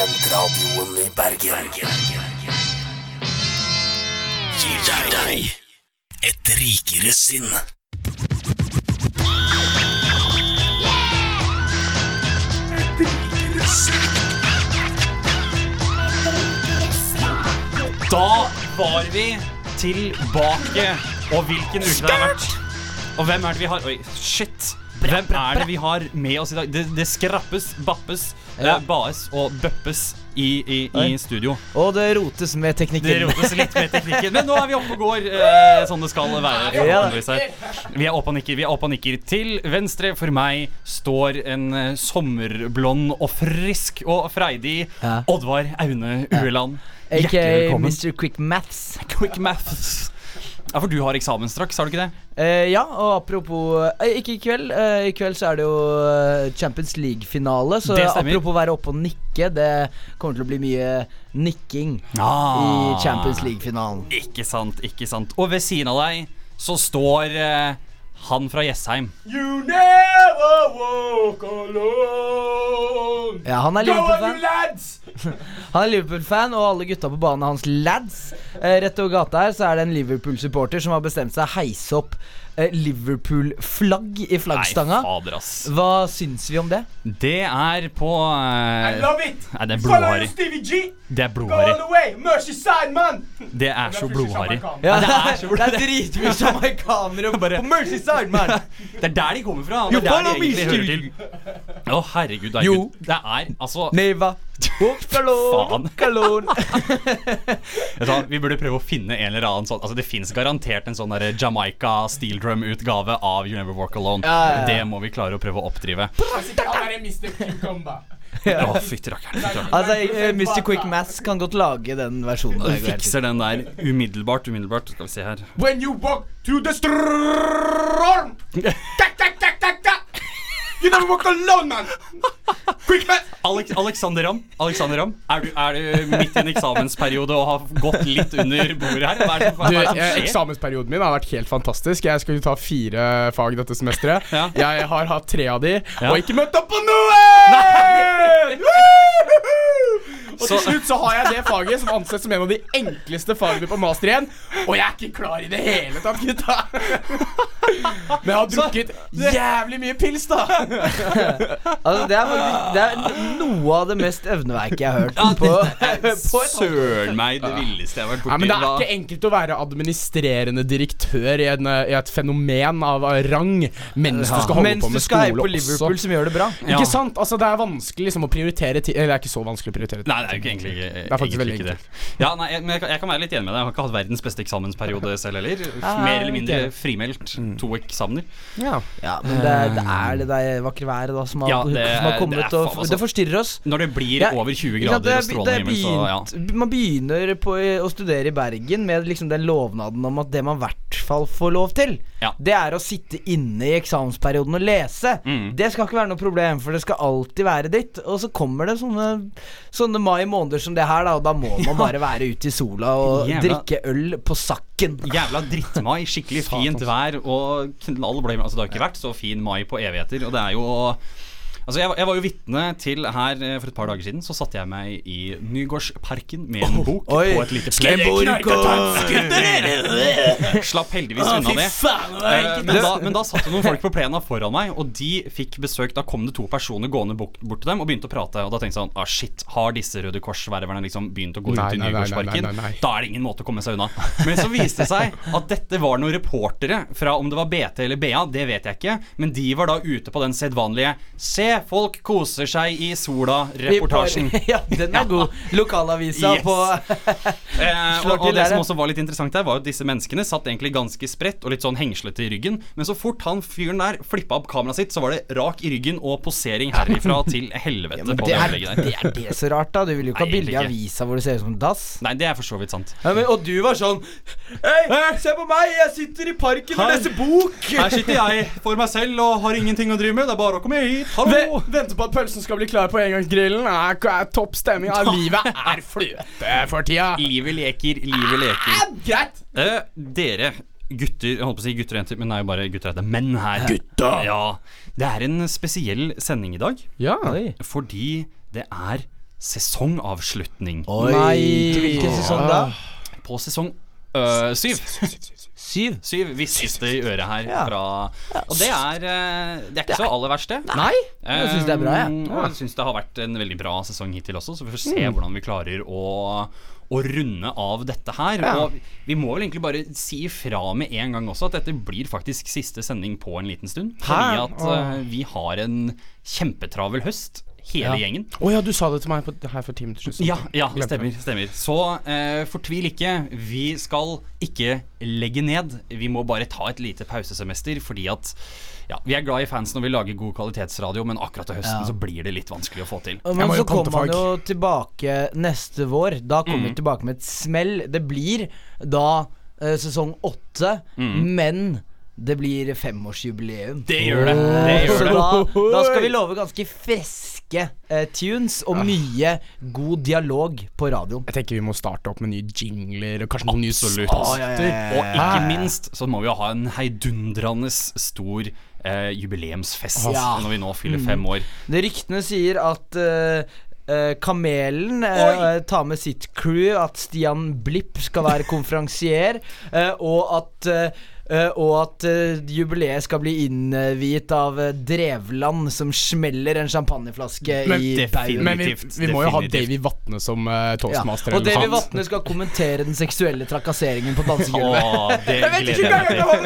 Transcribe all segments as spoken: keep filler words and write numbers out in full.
Studentradioen i Bergen gir deg et rikere sinn. Et rikere sinn. Da var vi tilbake. Og hvilken uke det har vært. Og hvem er det vi har? Oi, shit. Hvem er det vi har med oss i dag? Det, det skrappes, bappes, ja. baes og bøppes i, i, i studio. Og det rotes med teknikken. Det rotes litt med teknikken. Men nå er vi oppe og går, eh, sånn det skal være. Ja. Vi er oppe og nikker, vi er oppe og nikker. Til venstre for meg står en uh, sommerblond og frisk og freidig ja. Oddvar Aune Ueland. A K A mister Quick Maths. Quick Maths. Ja, for du har eksamen straks, har du ikke det? Uh, ja, og apropos uh, ikke i kveld. Uh, I kveld så er det jo uh, Champions League-finale. Så apropos være oppe og nikke, det kommer til å bli mye nikking ah, i Champions League-finalen. Ikke sant, ikke sant. Og ved siden av deg så står uh, han fra Jessheim. You never walk alone. Ja, han er Liverpool-fan. Han er Liverpool-fan, og alle gutta på banen er hans lads. eh, Rett over gata her så er det en Liverpool-supporter som har bestemt seg å heise opp eh, Liverpool-flagg i flaggstanga. Nei, fader, ass. Hva syns vi om det? Det er på uh, I love it. Nei, det er blodharry. Det er blodharry. Go all the way, Merseyside, man. Det er så blodharry. Ja, det er så blodharry. Det er dritmye jamaikanere på Merseyside, man. Det er der de kommer fra. Det er der de egentlig hører til. Å, herregud, det er, jo. Det er altså Neva. Faen. Kalon. Vi burde prøve å finne en eller annen sånn. Altså det finnes garantert en sånn der Jamaica Steel Drum utgave av You Never Walk Alone. ja, ja, ja. Det må vi klare å prøve å oppdrive. mister Cucumber. Ja. Å, fytti rakkeren. Altså, uh, mister Quick Maths kan godt lage den versjonen. Vi fikser den der umiddelbart, umiddelbart. Skal vi se her. When you walk to the storm. Tak, tak, tak, tak, tak. You never walk alone, man. Quick Maths. Alex, Alexander Ram, Alexander Ram er, du, er du midt i en eksamensperiode og har gått litt under bordet her? Hva er det, hva er det som skjer? Du, eksamensperioden min har vært helt fantastisk. Jeg skal jo ta fire fag dette semesteret. ja. Jeg har hatt tre av de ja. Og ikke møtt opp på noe! Og til slutt så har jeg det faget som ansett som en av de enkleste fagene på master igjen. Og jeg er ikke klar i det hele tatt, gutta. Men jeg har drukket jævlig mye pils da. Altså det er, det er noe av det mest evneverket jeg har hørt ja, på, på Søren meg det villeste jeg har vært borti. Ja, men det er ikke enkelt å være administrerende direktør i, en, i et fenomen av rang mens du skal holde mens på med skole også. Mens du skal heie på Liverpool også. Som gjør det bra ja. Ikke sant? Altså det er vanskelig liksom, å prioritere ti- Eller det er ikke så vanskelig å prioritere ti- Nei, det er jo ikke egentlig ikke, Det er faktisk veldig ikke det ja, nei, jeg, men jeg, jeg kan være litt enig med deg. Jeg har ikke hatt verdens beste eksamensperiode selv heller. Mer eller mindre frimeldt to eksamener. Ja, ja men det, det er det der vakre været da som har, ja, det, som har kommet det, og altså, det forstyrrer oss. Når det blir ja, over tjue grader ja, det, og strålende himmel så, ja. Man begynner på å studere i Bergen med liksom den lovnaden om at det man i hvert fall får lov til ja. Det er å sitte inne i eksamensperioden og lese mm. Det skal ikke være noe problem, for det skal alltid være ditt. Og så kommer det sånne, sånne mai måneder som det her da, og da må man bare være ute i sola og Jævla. drikke øl på sakken. Jævla drittmai, skikkelig fint vær og knall bløy. Altså det har ikke vært så fin mai på evigheter. Og det er jo Altså jeg, jeg var jo vitne til her for et par dager siden. Så satte jeg meg i Nygårdsparken med en bok oh, på et lite pledd. Slapp heldigvis oh, unna det eh, men, da, men da satt det noen folk på plena foran meg, og de fikk besøk. Da kom det to personer gående bort til dem og begynte å prate. Og da tenkte jeg sånn, ah shit, har disse Røde Kors-ververne liksom begynt å gå nei, ut i Nygårdsparken? Nei, nei, nei, nei. Da er det ingen måte å komme seg unna. Men så viste det seg at dette var noen reportere fra, om det var B T eller B A, det vet jeg ikke. Men de var da ute på den sedvanlige Se, folk koser seg i sola-reportasjen. Ja, den er god. Lokalavisa yes. på eh, og, og det som også var litt interessant der, var at disse menneskene satt egentlig ganske spredt og litt sånn hengslete i ryggen. Men så fort han fyren der flippet opp kameraet sitt, så var det rak i ryggen og posering herifra til helvete. Ja, på det, er, det, det er det så rart da. Du vil jo ikke ha bilde i avisa hvor du ser ut som en dass. Nei, det er for så vidt sant. Ja, men, og du var sånn Hei, se på meg, jeg sitter i parken og leser bok. Her sitter jeg for meg selv og har ingenting å drive med. Det er bare å komme hit. Hallo. Venter på at pølsen skal bli klar på engangsgrillen. Er, er topp stemning. Ja, livet er fløte for tida. Livet leker, livet leker. Ah, greit. Uh, dere gutter, jeg holdt på å si gutter og jenter, men det er jo bare gutter og jenter. Menn her. Gutta. Ja, det er en spesiell sending i dag. Ja. Fordi det er sesongavslutning. Oi, til hvilken sesong da? På sesong øh, syv. Syv? Syv, hviskes det i øret her ja. fra, og det er, det er ikke så aller verste. Nei, jeg synes det er bra, ja. Og jeg synes det har vært en veldig bra sesong hittil også, så vi får se mm. hvordan vi klarer å å runde av dette her ja. Og vi må vel egentlig bare si ifra med en gang også at dette blir faktisk siste sending på en liten stund. Fordi at uh, vi har en kjempetravel høst hele ja. gjengen. Åh oh, ja, du sa det til meg på, her for ti minutter siden. Ja, ja stemmer, stemmer. Så uh, fortvil ikke, vi skal ikke legge ned. Vi må bare ta et lite pausesemester fordi at ja, vi er glad i fans når vi lager god kvalitetsradio, men akkurat til høsten ja. så blir det litt vanskelig å få til. Men så kommer man jo tilbake neste vår. Da kommer mm. vi tilbake med et smell. Det blir da eh, sesong åtte, mm. men det blir femårsjubileum. Det gjør det, det, gjør så det. Da, da skal vi love ganske friske eh, tunes og mye god dialog på radioen. Jeg tenker vi må starte opp med nye jingler og kanskje noen nye spalter. Ah, ja, ja, ja. Og ikke minst så må vi jo ha en heidundrende stor eh, jubileumsfest ja. når vi nå fyller fem år. Det ryktene sier at eh, Uh, Kamelen uh, tar med sitt crew, at Stian Blipp skal være konferansier, uh, og at uh, uh, og at uh, jubileet skal bli innviet av uh, Drevland, som smeller en champagneflaske men, i baugen. Men vi, vi må jo ha Davy Vatne som uh, toastmaster. Ja. Og Davy Vatne skal kommentere den seksuelle trakasseringen på dansegulvet. Åh, det gleder jeg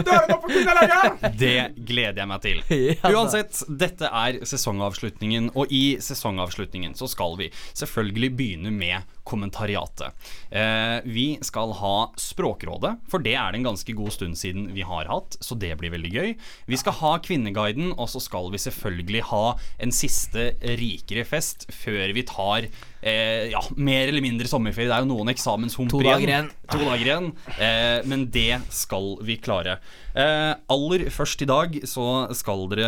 meg til. Det gleder jeg meg til. Ja, uansett, dette er sesongavslutningen, og i sesongavslutningen så skal vi selvfølgelig begynne med kommentariatet. Eh, vi skal ha Språkrådet, for det er det en ganske god stund siden vi har hatt, så det blir veldig gøy. Vi skal ha Kvinneguiden, og så skal vi selvfølgelig ha en siste rikere fest før vi tar eh, ja, mer eller mindre sommerferie. Det er jo noen eksamenshumper to dager igjen. To dager igjen, eh, men det skal vi klare. Eh, aller først i dag så skal dere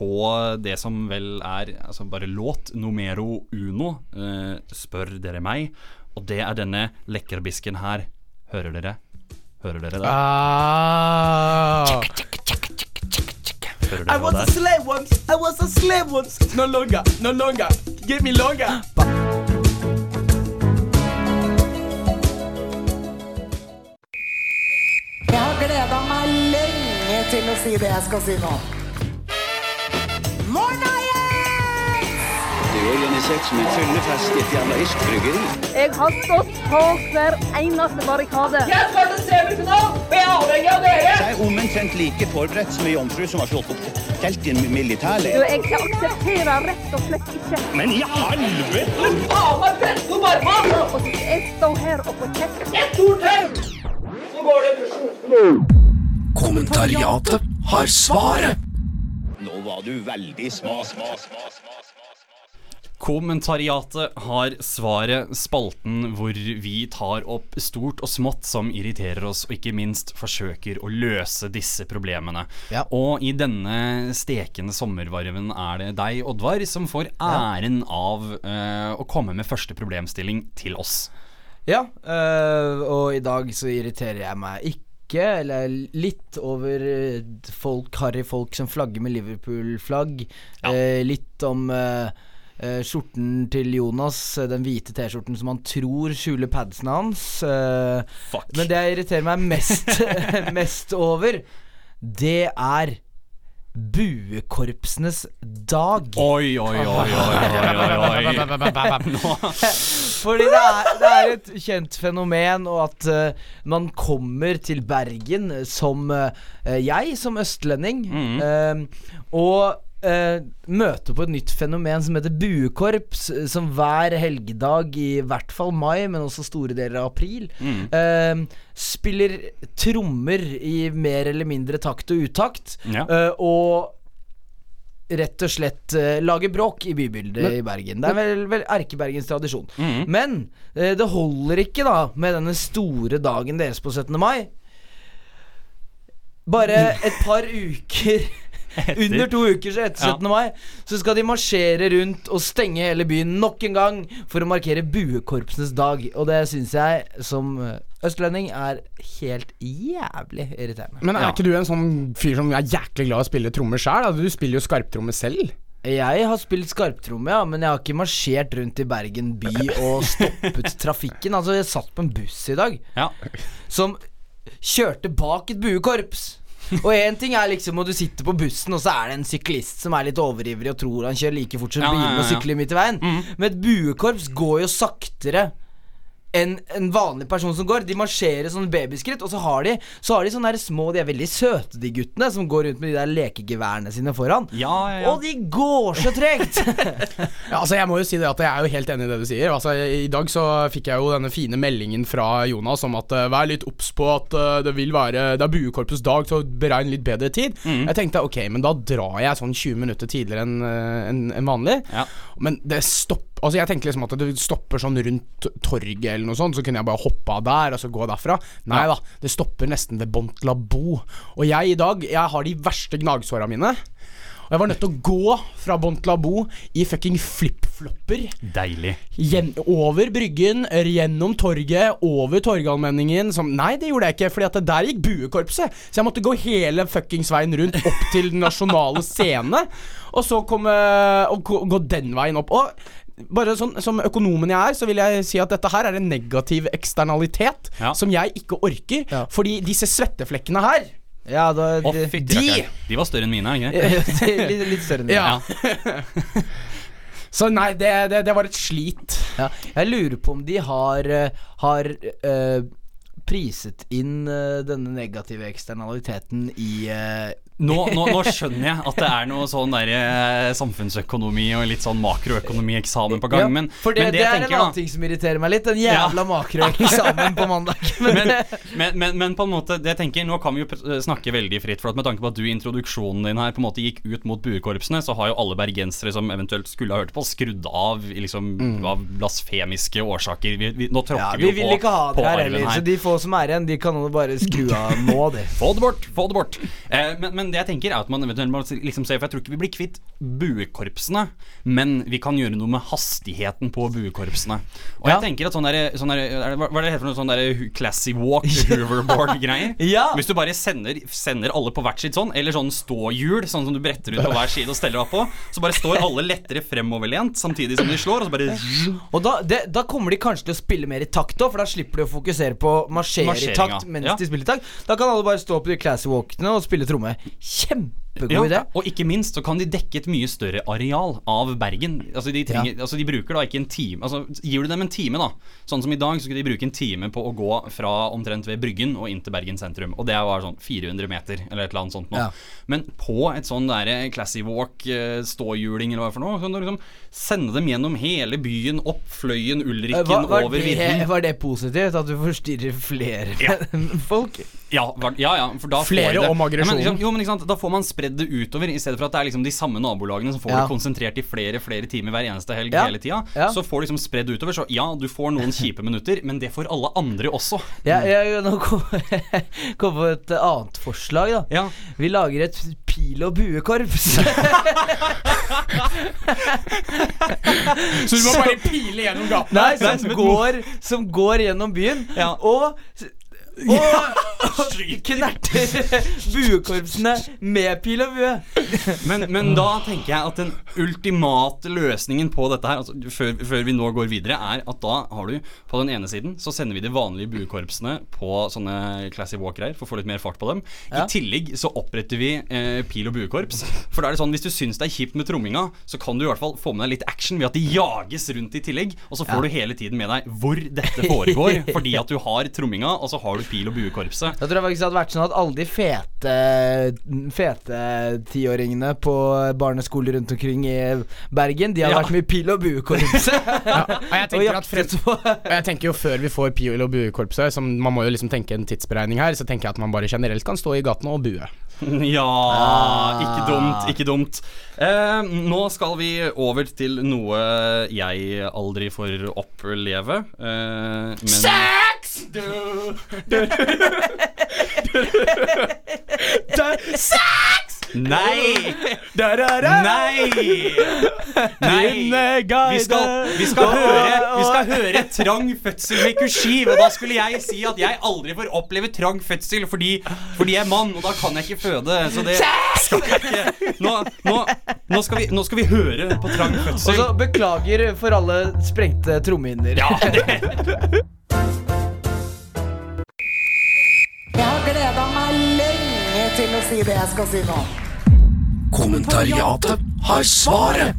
få det som vel er altså bare låt numero uno, eh, spør dere meg, og det er denne lekkerbisken her. Hører dere? Hører dere det? Ah. Hører dere I was a slave once, I was a slave once. No longer, no longer, give me longer. Jeg har gledet meg lenge til å si det jeg skal si nå. Morna, Jens! Du er organisert som en fyllefest i et jævla iskbryggeri. Jeg har stått på hver eneste barrikade. Jeg skal til semifinal, og jeg er avhengig av dere! Jeg er omtrent like forberedt som en jomfru som har slått opp helt i en militærleir. Du, jeg aksepterer rett og slett ikke. Men i helvete! Faen meg best om armen! Og så skal jeg stå her og få kjeft. Et stort tau! Så går det bussen. Kommentariatet har svaret. Nå var du veldig sma, sma, sma, sma. Kommentariatet har svaret, spalten hvor vi tar opp stort og smått som irriterer oss, og ikke minst forsøker å løse disse problemene. Ja. Og i denne stekende sommervarven er det deg, Oddvar, som får æren av uh, å komme med første problemstilling til oss. Ja, uh, og i dag så irriterer jeg meg ikke, eller litt over folk, harry folk som flagger med Liverpool-flagg. Ja. Uh, litt om... Uh, Uh, skjorten til Jonas, uh, den hvite t-skjorten som han tror skjuler padsene hans. uh, Men det jeg irriterer meg mest, mest over, det er buekorpsenes dag. Oi, oi, oi, oi, oi, oi. Fordi det er, det er et kjent fenomen, og at uh, man kommer til Bergen som uh, jeg, som østlending, mm. uh, og Uh, møte på et nytt fenomen som heter buekorps, som hver helgedag i hvert fall mai, men også store deler av april, mm. uh, spiller trommer i mer eller mindre takt og utakt, ja. uh, og rett og slett uh, lager bråk i bybildet men, i Bergen. Det er vel, vel Erkebergens tradisjon. Mm. Men uh, det holder ikke da med denne store dagen deres på syttende mai. Bare et par uker Etter. Under to uker så etter syttende mai så skal de marsjere rundt og stenge hele byen nok en gang for å markere buekorpsenes dag. Og det synes jeg som østlending er helt jævlig irriterende. Men er ja. ikke du en sånn fyr som er jæklig glad å spille trommer selv? Du spiller jo skarptrommer selv. Jeg har spilt skarptromme, ja, men jeg har ikke marsjert rundt i Bergen by og stoppet trafikken. Altså, jeg satt på en buss i dag ja. som kjørte bak et buekorps. Og en ting er liksom, og du sitter på bussen, og så er det en syklist som er litt overivrig og tror han kjører like fort som ja, bilen ja, ja. og sykler midt i veien. Mm. Men et buekorps går jo saktere En, en vanlig person som går. De marsjerer sånne babyskritt. Og så har de Så har de sånne der små, de er veldig søte, de guttene, som går rundt med de der lekegeværene sine foran. ja, ja, ja. Og de går så tregt. Ja, altså jeg må jo si det at jeg er jo helt enig i det du sier. Altså I dag så fikk jeg jo denne fine meldingen fra Jonas om at uh, vær litt obs på at uh, det vil være Det er buekorpets dag, så beregn litt bedre tid. mm. Jeg tenkte ok, men da drar jeg sånn tjue minutter tidligere enn uh, en, en vanlig. ja. Men det stopper. Altså jeg tenkte liksom at det stopper sånn rundt torget eller noe sånt, så kunne jeg bare hoppe av der og så gå derfra. Nei da, det stopper nesten ved Bontlabo. Og jeg i dag, jeg har de verste gnagsårene mine. Og jeg var nødt til å gå fra Bontlabo i fucking flip-flopper. Deilig. Gjen over bryggen, gjennom torget, over Torgallmenningen som, Nei, det gjorde jeg ikke, fordi at det der gikk buekorpset. Så jeg måtte gå hele fuckings veien rundt opp til den nasjonale scene, og så komme og gå den veien opp. Og bare sånn, som økonomen jeg er, så vil jeg si at dette her er en negativ eksternalitet ja. som jeg ikke orker, ja. fordi disse svetteflekkene her ja, da, oh, de, de, de var større enn mine, ikke? litt, litt større enn mine. Ja. Så nei, det, det, det var et slit. Ja. Jeg lurer på om de har, har uh, priset inn uh, denne negative eksternaliteten i uh, Nå, nå, nå skjønner jeg at det er noe sånn der eh, samfunnsøkonomi og litt sånn makroøkonomi-eksamen på gang, ja, men, for det, men det, det jeg er tenker, en annen ting som irriterer meg litt. Den jævla ja. makroeksamen på mandag. men, men, men, men på en måte, det jeg tenker, nå kan vi jo snakke veldig fritt, for at med tanke på at du i introduksjonen din her på en måte gikk ut mot buekorpsene, så har jo alle bergensere som eventuelt skulle ha hørt på skrudd av liksom, mm. av blasfemiske årsaker. Vi, vi, nå tråkker ja, vi jo på Vi vil ikke ha det her heller, her. Så de få som er igjen, de kan jo bare skru av nå det. Få det bort, få det bort eh, men, men det jeg tenker er at man eventuelt må liksom se, for jeg tror ikke vi blir kvitt buekorpsene, men vi kan gjøre noe med hastigheten på buekorpsene. Og ja. jeg tenker at sånn der, sånn der hva er det heter for noe sånn der classy walk, hoverboard-greier ja. Hvis du bare sender, sender alle på hvert sitt sånn, eller sånn ståhjul, sånn som du bretter ut på hver side og steller deg på, så bare står alle lettere fremoverlent samtidig som de slår, og så bare og da, det, da kommer de kanskje til å spille mer i takt da, for da slipper de å fokusere på marsjere i takt mens ja. de spiller i takt. Da kan alle bare stå på de classy walkene og spille tromme. Kjempe Ja, og ikke minst så kan de dekke et mye større areal av Bergen. Altså de, trenger, ja. altså de bruker da ikke en time. Altså gir du dem en time da, sånn som i dag, så skal de bruke en time på å gå fra omtrent ved Bryggen og inn til Bergen sentrum. Og det var sånn fire hundre meter eller et eller annet sånt nå. Ja. Men på et sånn der classy walk, ståhjuling eller hva for noe, så kan du liksom sende dem gjennom hele byen, opp Fløyen, Ulriken, var, var over vidden. Var det positivt at du forstyrrer flere ja. folk? Ja, var, ja, ja, for da flere får det, om aggresjon. Ja, men, jo, men ikke sant, da får man spredd det utover, i stedet for at det er liksom de samme nabolagene som får ja. det konsentrert i flere, flere timer hver eneste helg ja. hele tida. Ja. Så får du liksom spredd utover, så ja, du får noen kjipe minutter, men det får alle andre også. Ja, jeg nå kom, kom på et annet forslag da. Ja. Vi lager et pil- og buekorps. Så du må bare pile gjennom gaten? Nei, som går, som går gjennom byen, ja. og og knerter buekorpsene med pil og bue. men, men da tenker jeg at den ultimate løsningen på dette her, altså, før, før vi nå går videre, er at da har du på den ene siden så sender vi de vanlige buekorpsene på sånne classy walk-greier for å få litt mer fart på dem. Ja. I tillegg så oppretter vi eh, pil- og buekorps. For da er det sånn, hvis du syns det er kjipt med tromminga, så kan du i hvert fall få med deg litt action ved at de jages rundt i tillegg, og så får ja. du hele tiden med deg hvor dette foregår, fordi at du har tromminga, og så har du pil- og buekorpset. Jeg tror det faktisk hadde vært sånn at alle de fete Fete tiåringene på barneskoler rundt omkring i Bergen, de hadde ja. vært med i pil- og buekorpset. Ja. Og jeg tenker at frem, og jeg tenker jo før vi får pil- og buekorpset, som man må jo liksom tenke en tidsberegning her, så tenker jeg at man bare generelt kan stå i gatene og bue. Ja, ah. ikke dumt, ikke dumt. Eh, nå skal vi over til noe jeg aldri får oppleve. Eh, men Sex! Du, du, du, du, du, sex! Nei! Nei! Nei! Vi skal, vi skal høre Vi skal høre trang fødsel med kursiv. Og da skulle jeg si at jeg aldri får oppleve trang fødsel Fordi, fordi jeg er mann, og da kan jeg ikke føde. Så det skal jeg ikke Nå, nå, nå, skal, vi, nå skal vi høre på trang fødsel. Og så beklager for alle sprengte trommehinner. Ja, det Jeg har gledet meg lenge til å si det jeg skal si nå. Kommentariatet har svaret.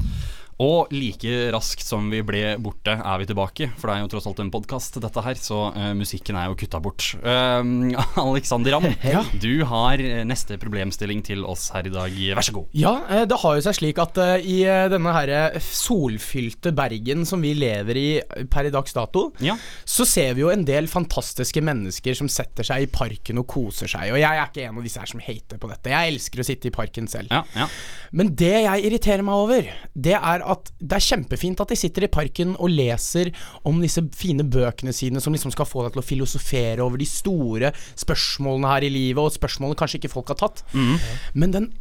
Og like raskt som vi ble borte er vi tilbake. For det er jo tross alt en podcast dette her, så uh, musikken er jo kuttet bort. uh, Alexander Ramm, ja. Du har neste problemstilling til oss her i dag. Vær så god. Ja, det har jo seg slik at uh, i denne her solfylte Bergen som vi lever i per i dags dato, ja. Så ser vi jo en del fantastiske mennesker som setter seg i parken og koser seg. Og jeg er ikke en av disse her som hater på dette. Jeg elsker å sitte i parken selv, ja, ja. Men det jeg irriterer meg over, det er at det er kjempefint at de sitter i parken og leser om disse fine bøkene sine som liksom skal få deg til å filosofere over de store spørsmålene her i livet, og spørsmålene kanskje ikke folk har tatt. Mm. Men den,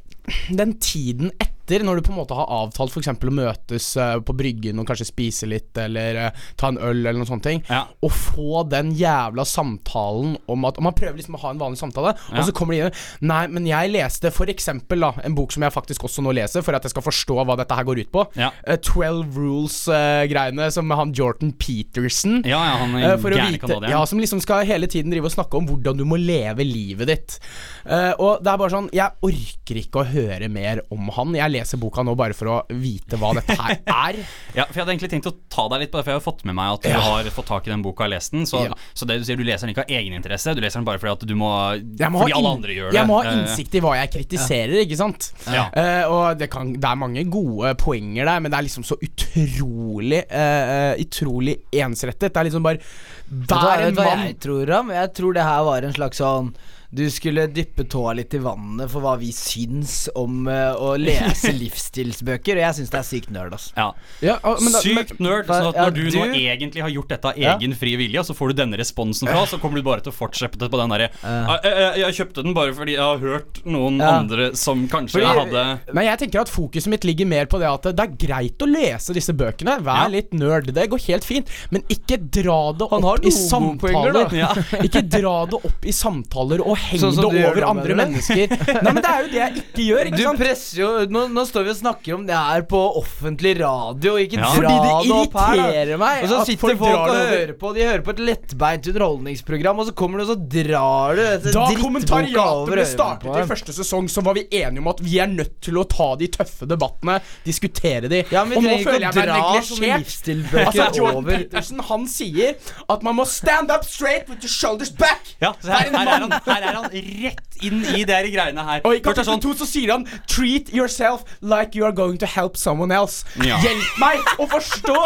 den tiden etter, når du på en måte har avtalt for eksempel å møtes uh, på bryggen og kanskje spise litt, eller uh, ta en øl eller noe sånt ting, ja. Og få den jævla samtalen om at, og man prøver liksom å ha en vanlig samtale, ja. Og så kommer de inn, nei, men jeg leste for eksempel da, en bok som jeg faktisk også nå leser, for at jeg skal forstå hva dette her går ut på, ja. uh, twelve Rules-greiene, uh, som med han Jordan Peterson, ja, ja, han er uh, for å vite, ja, som liksom skal hele tiden drive og snakke om hvordan du må leve livet ditt. Uh, og det er bare sånn, jeg orker ikke å høre mer om han. Jeg leser boka nå bare for å vite hva dette her er. Ja, for jeg hadde egentlig tenkt å ta deg litt på det, for jeg har fått med meg at du ja. har fått tak i den boka og lest den, så, ja. så det du sier, du leser den ikke av egeninteresse, du leser den bare fordi at du må, må fordi alle andre gjør det. Jeg må ha innsikt i hva jeg kritiserer, ja. Ikke sant? Ja. Uh, og det, kan, det er mange gode poenger der, men det er liksom så utrolig, uh, utrolig ensrettet. Det er liksom bare, hver en mann. Jeg tror, Ram, jeg tror det her var en slags sånn, du skulle dyppe tåa litt i vannet for hva vi syns om uh, å lese livsstilsbøker, og jeg syns det er sykt nerd, altså. Ja, ja men da, sykt men, nerd, sånn at ja, når du, du nå egentlig har gjort dette av egen ja. fri vilje, så får du denne responsen fra, så kommer du bare til å fortsette på den der uh. jeg, jeg, jeg kjøpte den bare fordi jeg har hørt noen ja. andre som kanskje fordi, hadde Men jeg tenker at fokuset mitt ligger mer på det at det er greit å lese disse bøkene, vær ja. litt nerd, det går helt fint, men ikke dra det opp i samtaler ja. Ikke dra det opp i samtaler og henge sånn det over andre mennesker. Nei, men det er jo det jeg ikke gjør, ikke du sant? Presser jo, nå, nå står vi og snakker om det her på offentlig radio, ikke ja. dra det opp her. Fordi det irriterer meg. Og så sitter folk, folk og hører på, de hører på et lettbeint underholdningsprogram, og så kommer du og så drar du dette da kommentariatet ble startet i første sesong, så var vi enige om at vi er nødt til å ta de tøffe debattene, diskutere de. Ja, men vi trenger ikke å dra som livsstilbøker altså, Jordan Peterson, han sier at man må stand up straight with your shoulders back. Ja, så her, her, er han, her er han rett inn i de greiene her. Og i kapittel sånn, to så sier han treat yourself like you are going to help someone else. Ja. Hjelp meg å forstå.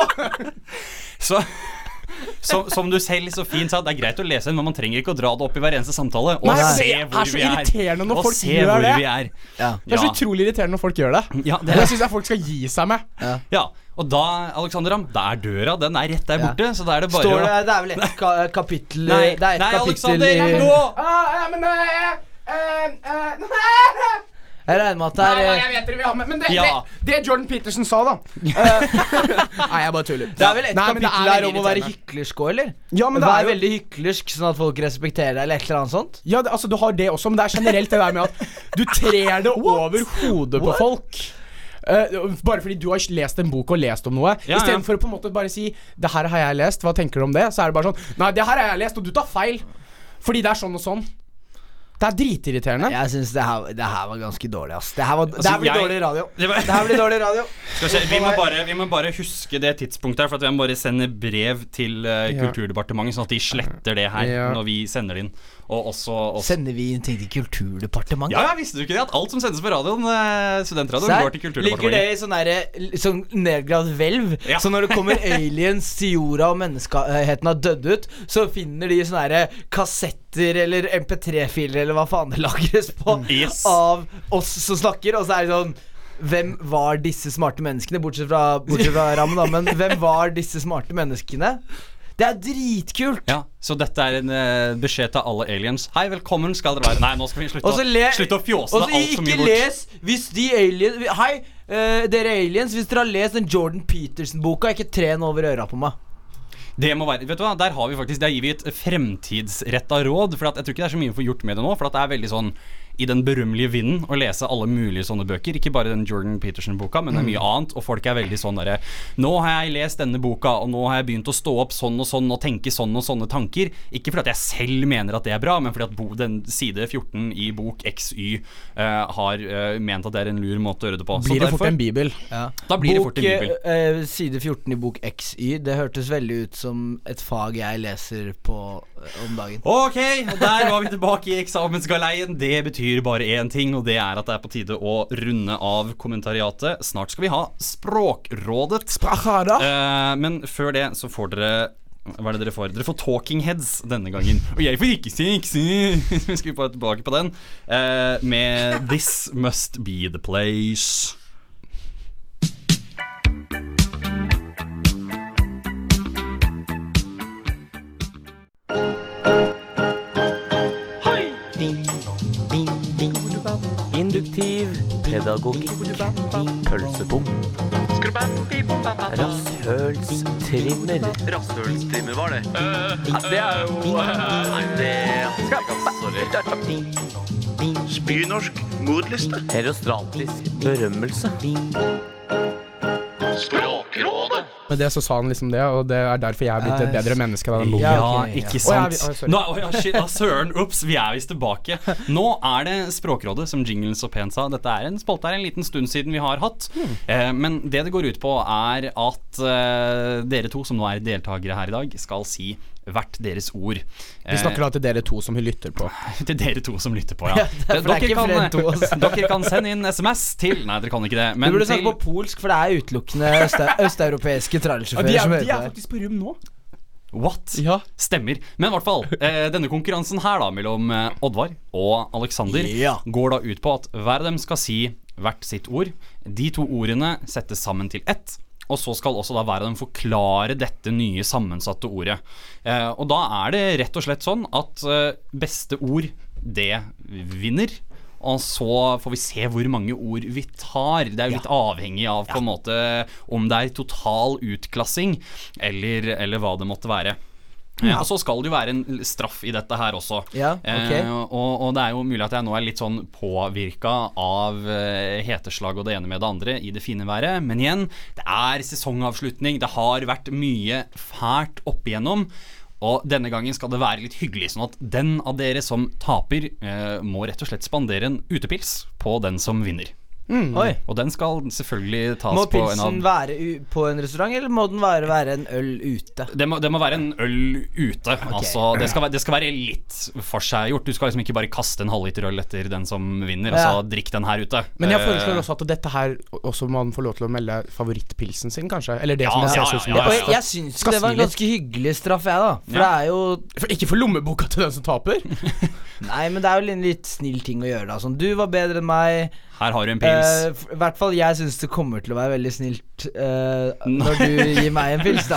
Så som, som du selv så fint sa, det er greit å lese den, men man trenger ikke å dra det opp i hver eneste samtale og Nei, se hvor vi er. Og folk se hvor det. vi er. Ja. Det er så utrolig irriterende når folk gjør det. Ja, det, det synes jeg folk skal gi seg med. Ja, ja. Og da, Alexander Ramm, da er døra, den er rett der borte, ja. Så da er det bare Står det, det er vel et ka kapittel Nei, det er et nei kapittel Alexander, i... gå! Ah, ja, men uh, uh, uh, Jeg regner med at det er Nei, jeg vet det, vi har med Men det, ja. det, det Jordan Peterson sa da uh, Nei, jeg bare tuller. Det er vel et nei, kapittel her om å være hyklersk også, eller? Ja, men det Vær er jo... veldig hyklersk, sånn at folk respekterer deg, eller et eller annet sånt. Ja, det, altså du har det også, men det er generelt det der med at du trer det over hodet på folk. Uh, bare fordi du har lest en bok og lest om noe, ja, I stedet ja. for å på en måte bare si det her har jeg lest, hva tenker du om det? Så er det bare sånn, nei, det her har jeg lest, og du tar feil fordi det er sånn og sånn. Det er dritirriterende. Jeg synes det her, det her var ganske dårlig, ass. Det her, var, altså, det her blir jeg, dårlig radio. Det, var, det her blir dårlig radio. Skal se, vi, må bare, vi må bare huske det tidspunktet her, for at vi må bare sende brev til uh, ja. Kulturdepartementet, sånn at de sletter det her ja. når vi sender det inn. Og også, også Sender vi inn ting til Kulturdepartementet? Ja, ja, visste du ikke det? At alt som sendes på radioen, uh, studentradioen, går til Kulturdepartementet. Ligger det i sånn der, sånn nedgravd hvelv? Ja. Så når det kommer aliens til jorda og menneskeheten har dødd ut, så finner de sånne der kassetter eller M P tre-filer eller hva faen det lagres på yes. av oss som snakker, og så er det sånn hvem var disse smarte menneskene, bortsett fra, bortsett fra Rammen da, men hvem var disse smarte menneskene? Det er dritkult. Ja, så dette er en uh, beskjed til alle aliens. Hei, velkommen skal dere være. Nei, nå skal vi slutte, å, le- slutte å fjåse det alt for mye bort. Og så ikke les hvis de aliens Hei, uh, dere aliens, hvis dere har lest den Jordan Peterson-boka, ikke tren over øra på meg. Det må være, vet du hva, der har vi faktisk, der gir vi et fremtidsrettet råd. For at jeg tror ikke det er så mye å få gjort med det nå. For at det er veldig sånn i den berømmelige vinden å lese alle mulige sånne bøker. Ikke bare den Jordan Peterson-boka, men det er mye mm. annet. Og folk er veldig sånn der, nå har jeg lest denne boka, og nå har jeg begynt å stå opp sånn og sånn og tenke sånn og sånne tanker. Ikke fordi at jeg selv mener at det er bra, men fordi at bo, den side fjorten i bok X Y uh, har uh, ment at det er en lur måte å gjøre det på. Blir Så det derfor, fort en bibel? Ja. Da blir bok, det fort en bibel. Uh, side fjorten i bok X Y, det hørtes veldig ut som et fag jeg leser på uh, om dagen. Ok, og der var vi tilbake i eksamensgaleien. Det betyr bare én ting, og det er at det er på tide å runde av kommentariatet. Snart skal vi ha Språkrådet. uh, Men før det så får dere Hva er det dere får? Dere får Talking Heads denne gangen. Og jeg får ikke si, ikke si Vi skal få tilbake på den uh, med This Must Be The Place. Induktiv pedagogikk. Pølsebom. Rasshølstrimmer. Rasshølstrimmer var det. Uh, det er jo uh, Nei, det Sorry. Spynorsk mordliste. Herostratisk berømmelse. Språkrådet. Med det så sa han liksom det, og det er derfor jeg er blitt et bedre menneske da den boken. Ja, okay, ikke sant. Oh, ja, Nå, oh, ja, shit, ah, søren, ups, vi er vist tilbake. Nå er det Språkrådet, som Jinglen så pent sa. Dette er en spalte her en liten stund siden vi har hatt. Hmm. Eh, men det det går ut på er at eh, dere to som nå er deltagere her i dag, skal si hvert deres ord. Vi snakker da til dere to som lytter på. Til dere to som lytter på, ja. ja dere, kan, dere kan sende inn sms til Nei, dere kan ikke det. Men du burde snakke til, på polsk, for det er utelukkende østeuropeiske trailersjåfører ja, som hører hører på. De er faktisk på rom nå. What? Ja. Stemmer. Men i hvert fall, eh, denne konkurransen her da mellom eh, Oddvar og Alexander ja. går da ut på at hver av dem skal si hvert sitt ord. De to ordene settes sammen til ett. Og så skal også da hver av dem forklare dette nye sammensatte ordet. eh, Og da er det rett og slett sånn at eh, beste ord, det vinner. Og så får vi se hvor mange ord vi tar. Det er jo litt ja. avhengig av på en ja. måte om det er total utklassing Eller, eller hva det måtte være. Ja. Og så skal det jo være en straff i dette her også. Ja, okay. eh, og, og det er jo mulig at jeg nå er litt sånn påvirket av eh, heteslag og det ene med det andre i det fine været. Men igjen, det er sesongavslutning. Det har vært mye fælt opp igjennom. Og denne gangen skal det være litt hyggelig, sånn at den av dere som taper eh, må rett og slett spandere en utepils på den som vinner. Mm. Og den skal selvfølgelig tas må på en av Må pilsen være u- på en restaurant, eller må den være, være en øl ute? Det må, det må være en øl ute. Okay. Altså, det, skal være, det skal være litt for seg gjort. Du skal liksom ikke bare kaste en halvliter øl etter den som vinner, ja. Og så drikk den her ute. Men jeg foreslår også at dette her også man får lov til å melde favorittpilsen sin, kanskje. Eller det ja, som det ja, ser ut som ja, ja, ja. Jeg, jeg synes det var en ganske hyggelig straff, jeg da. For ja. det er jo for ikke for lommeboka til den som taper. Nei, men det er jo en litt snill ting å gjøre da. Sånn, du var bedre enn meg. Her har du en pils. I uh, hvert fall jeg synes det kommer til å være veldig snilt uh, når du gir meg en pils da.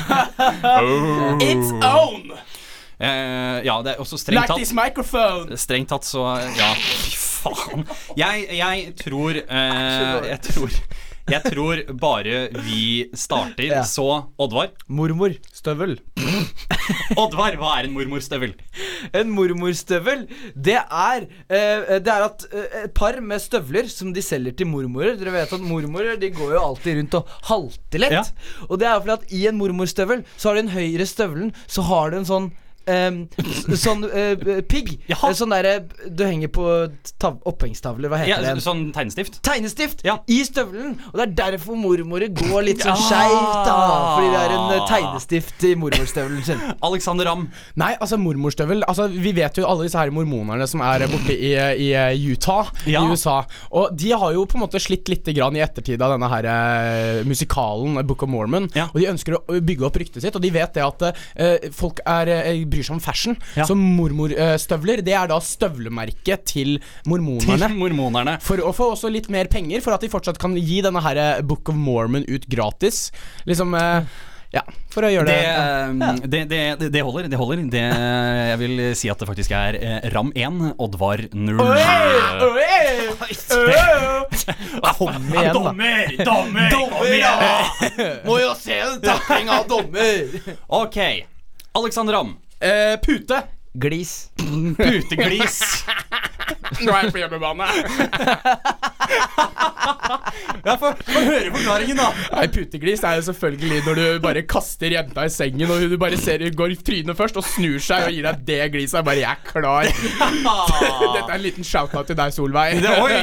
oh. It's own! Uh, ja, det er også strengt like tatt this microphone. Strengt tatt så, ja, fy faen. Jeg, jeg tror uh, Jeg tror Jeg tror bare vi starter. Ja. Så, Oddvar. Mormorstøvel. Oddvar, hva er en mormorstøvel? En mormorstøvel, det er uh, Det er at uh, et par med støvler som de selger til mormorer. Dere vet at mormorer, de går jo alltid rundt og halter lett. Ja. Og det er fordi at i en mormorstøvel så har du den høyre støvelen, så har du en sånn Um, sånn uh, pigg. Jaha. Sånn der du henger på tav- opphengstavler. Hva heter ja, det? Sånn tegnestift. Tegnestift ja. i støvelen. Og det er derfor mormorer går litt sånn ja. skjevt da. Fordi det er en uh, tegnestift i mormorstøvelen sin. Alexander Ramm. Nei, altså mormorstøvel altså, vi vet jo alle disse her mormonerne som er borte i, i Utah ja. I U S A. Og de har jo på en måte slitt litt grann i ettertid av denne her uh, musikalen Book of Mormon ja. Og de ønsker å bygge opp ryktet sitt. Og de vet det at uh, folk er uh, bryr seg om fashion. Ja. Så mormorstøvler, det er da støvlemerket til mormonerne. Til mormonerne. For å få også litt mer penger, for at de fortsatt kan gi denne her Book of Mormon ut gratis. Liksom... Uh, Ja, for å gjøre det Det, ja. det, det, det, det holder, det holder det, Jeg vil si at det faktisk er eh, Ram én, Oddvar null. Kom igjen, da. Dommer, dommer, dommer ja. Må jo se en takling av dommer. Ok, Alexander Ram. eh, Pute. Glis. Puteglis. Nå er jeg på hjemmebane. Ja, for, for høre forklaringen da. Nei, puteglis er jo selvfølgelig når du bare kaster jenta i sengen, og du bare ser hun går i trynet først og snur seg og gir deg det gliset. Bare, jeg er klar. Dette er en liten shoutout til deg, Solveig. Det, oi.